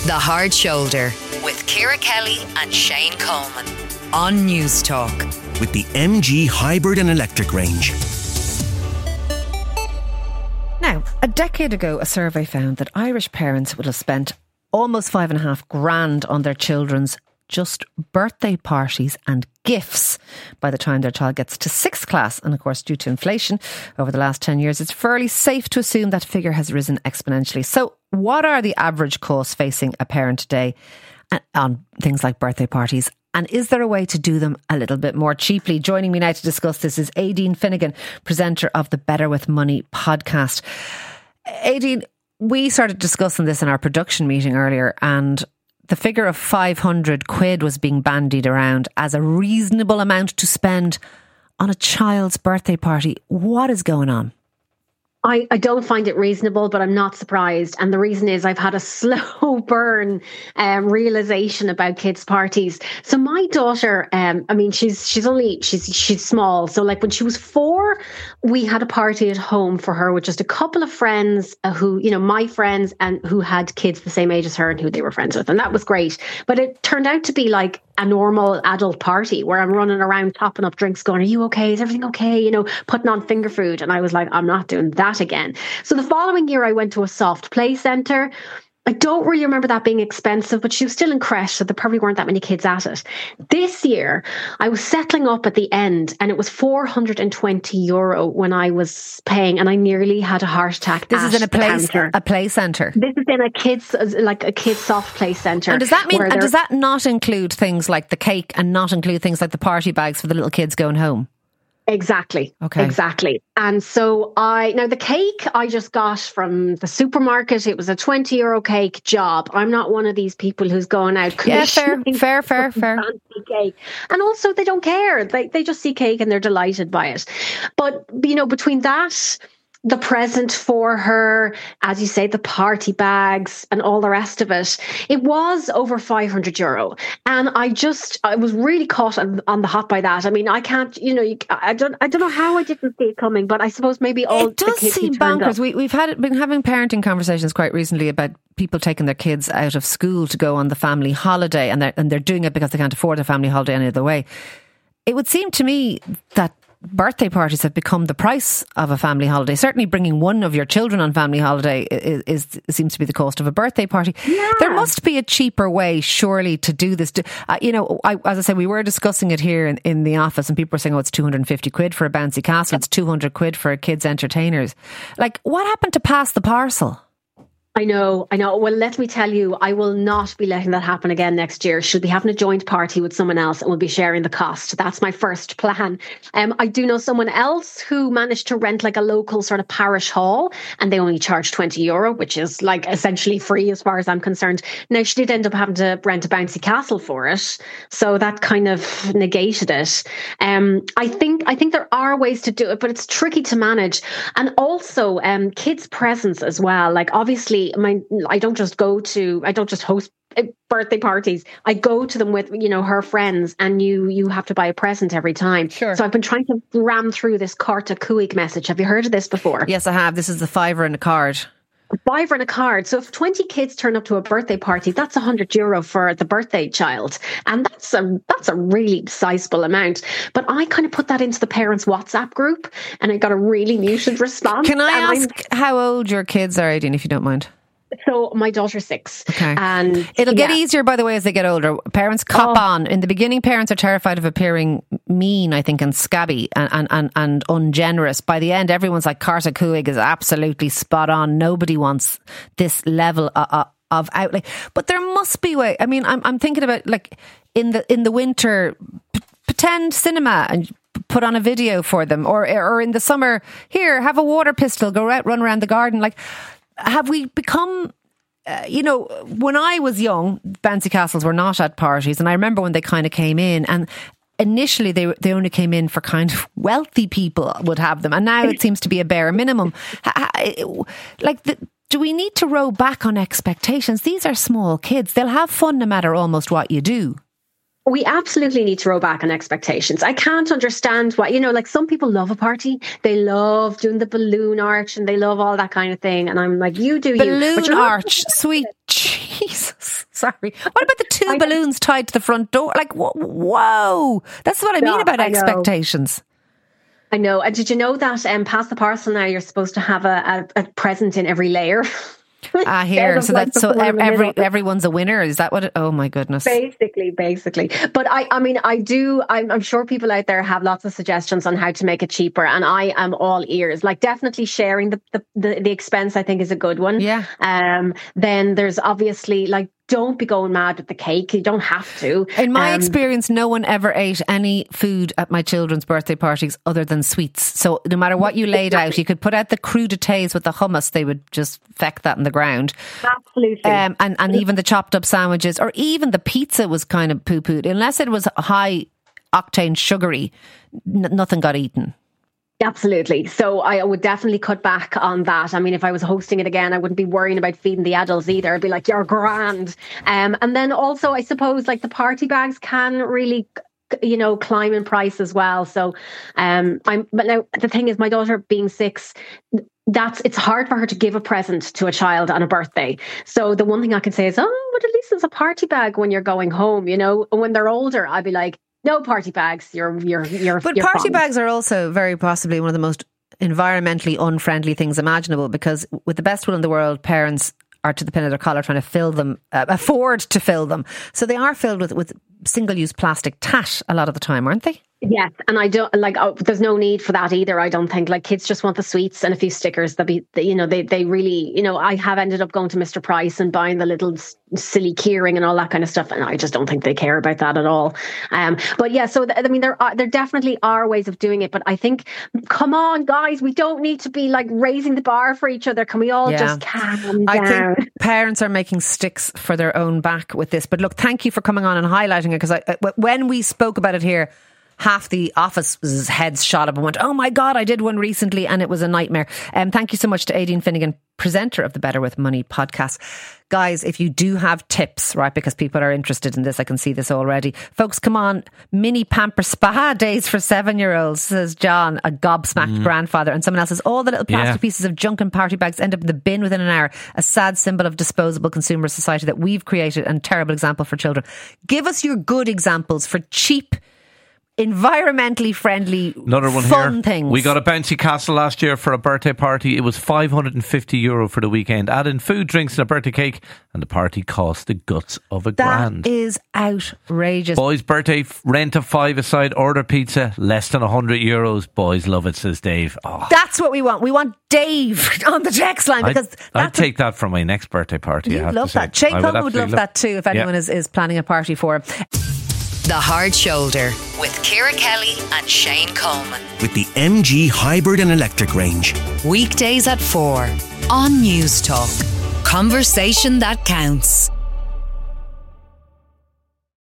The Hard Shoulder with Ciara Kelly and Shane Coleman on News Talk. With the MG hybrid and electric range. Now, a decade ago, a survey found that Irish parents would have spent almost $5,500 on their children's just birthday parties and gifts by the time their child gets to sixth class. And of course, due to inflation over the last 10 years, it's fairly safe to assume that figure has risen exponentially. So what are the average costs facing a parent today on things like birthday parties? And is there a way to do them a little bit more cheaply? Joining me now to discuss this is Aideen Finnegan, presenter of the Better With Money podcast. Aideen, we started discussing this in our production meeting earlier, and the figure of 500 quid was being bandied around as a reasonable amount to spend on a child's birthday party. What is going on? I don't find it reasonable, but I'm not surprised. And the reason is I've had a slow burn realization about kids' parties. So my daughter, she's small. So like when she was 4, we had a party at home for her with just a couple of friends who, my friends, and who had kids the same age as her and who they were friends with. And that was great. But it turned out to be like a normal adult party where I'm running around topping up drinks going, are you okay? Is everything okay? Putting on finger food. And I was like, I'm not doing that again. So the following year I went to a soft play centre. I don't really remember that being expensive, but she was still in creche, so there probably weren't that many kids at it. This year, I was settling up at the end, and it was €420 when I was paying, and I nearly had a heart attack. This is in a play centre. This is in a kids soft play centre. And does that mean? And does that not include things like the cake, and not include things like the party bags for the little kids going home? Exactly. Okay. Exactly. And so the cake I just got from the supermarket. It was a €20 cake job. I'm not one of these people who's going out commissioning. Yeah, fair. Fancy cake. And also they don't care. They just see cake and they're delighted by it. But, between that, the present for her, as you say, the party bags and all the rest of it, it was over €500. And I was really caught on the hop by that. I mean, I can't, I don't know how I didn't see it coming, but I suppose maybe all it does the kids seem bonkers. We've been having parenting conversations quite recently about people taking their kids out of school to go on the family holiday, and they're doing it because they can't afford the family holiday any other way. It would seem to me that birthday parties have become the price of a family holiday. Certainly bringing one of your children on family holiday seems to be the cost of a birthday party. Yeah. There must be a cheaper way, surely, to do this. As I said, we were discussing it here in the office, and people were saying, it's 250 quid for a bouncy castle. It's 200 quid for kids' entertainers. Like, what happened to pass the parcel? I know. Well, let me tell you, I will not be letting that happen again next year. She'll be having a joint party with someone else and we'll be sharing the cost. That's my first plan. I do know someone else who managed to rent like a local sort of parish hall, and they only charge €20, which is like essentially free as far as I'm concerned. Now, she did end up having to rent a bouncy castle for it, so that kind of negated it. I think there are ways to do it, but it's tricky to manage. And also kids' presents as well. Like, obviously, I don't just host birthday parties. I go to them with, her friends, and you have to buy a present every time. Sure. So I've been trying to ram through this Carta Cuig message. Have you heard of this before? Yes, I have. This is the £5 and a card. £5 and a card. So if 20 kids turn up to a birthday party, that's €100 for the birthday child. And that's a really sizable amount. But I kind of put that into the parents' WhatsApp group, and I got a really muted response. Can I ask how old your kids are, Aideen, if you don't mind? So my daughter's 6. Okay. And it'll get easier, by the way, as they get older. Parents cop on. In the beginning, parents are terrified of appearing mean, I think, and scabby and ungenerous. By the end, everyone's like, Carta Cuig is absolutely spot on. Nobody wants this level of outlay. But there must be a way. I mean, I'm thinking about, like, in the winter, pretend cinema and put on a video for them, or in the summer, here, have a water pistol, go out, run around the garden. Like, have we become, when I was young, bouncy castles were not at parties, and I remember when they kind of came in, and initially they only came in for kind of wealthy people would have them, and now it seems to be a bare minimum. Do we need to row back on expectations? These are small kids. They'll have fun no matter almost what you do. We absolutely need to roll back on expectations. I can't understand why, like some people love a party. They love doing the balloon arch and they love all that kind of thing. And I'm like, you do balloon arch, sweet Jesus. Sorry. What about the two balloons tied to the front door? Like, whoa. That's what I mean about expectations. I know. And did you know that Pass the Parcel now, you're supposed to have a present in every layer? Here. So that's everyone's a winner. Is that what it? Oh my goodness. Basically. But I'm sure people out there have lots of suggestions on how to make it cheaper, and I am all ears. Like, definitely sharing the expense, I think, is a good one. Yeah. Then there's obviously, like, don't be going mad with the cake. You don't have to. In my experience, no one ever ate any food at my children's birthday parties other than sweets. So no matter what you laid out, you could put out the crudités with the hummus, they would just feck that in the ground. Absolutely. And even the chopped up sandwiches, or even the pizza was kind of poo-pooed. Unless it was high octane sugary, nothing got eaten. Absolutely. So I would definitely cut back on that. I mean, if I was hosting it again, I wouldn't be worrying about feeding the adults either. I'd be like, you're grand. And then also, I suppose, like, the party bags can really, climb in price as well. So but now the thing is, my daughter being 6, it's hard for her to give a present to a child on a birthday. So the one thing I can say is, but at least it's a party bag when you're going home, when they're older, I'd be like, no party bags. But party bags are also very possibly one of the most environmentally unfriendly things imaginable, because with the best will in the world, parents are to the pin of their collar trying to fill them, afford to fill them. So they are filled with single-use plastic tat a lot of the time, aren't they? Yes, and I don't there's no need for that either. I don't think. Like, kids just want the sweets and a few stickers. They really, I have ended up going to Mr. Price and buying the little silly keyring and all that kind of stuff, and I just don't think they care about that at all. But yeah, so there definitely are ways of doing it. But I think, come on, guys, we don't need to be like raising the bar for each other. Can we all just calm down? I think parents are making sticks for their own back with this. But look, thank you for coming on and highlighting it, because when we spoke about it here, half the office's heads shot up and went, oh my God, I did one recently and it was a nightmare. Thank you so much to Aideen Finnegan, presenter of the Better With Money podcast. Guys, if you do have tips, right, because people are interested in this, I can see this already. Folks, come on, mini pamper spa days for 7-year-olds, says John, a gobsmacked grandfather. And someone else says, all the little plastic pieces of junk and party bags end up in the bin within an hour. A sad symbol of disposable consumer society that we've created, and terrible example for children. Give us your good examples for cheap, environmentally friendly, another one fun here. Things. We got a bouncy castle last year for a birthday party. It was €550 for the weekend. Add in food, drinks and a birthday cake, and the party cost the guts of a grand. That is outrageous. Boys' birthday, rent of 5 aside, order pizza, less than €100. Boys love it, says Dave. Oh. That's what we want. We want Dave on the text line, because I'd take that for my next birthday party. You'd love that. Shane Coleman would love that too, if anyone is planning a party for him. The Hard Shoulder with Ciara Kelly and Shane Coleman. With the MG hybrid and electric range. Weekdays at 4 on News Talk. Conversation that counts.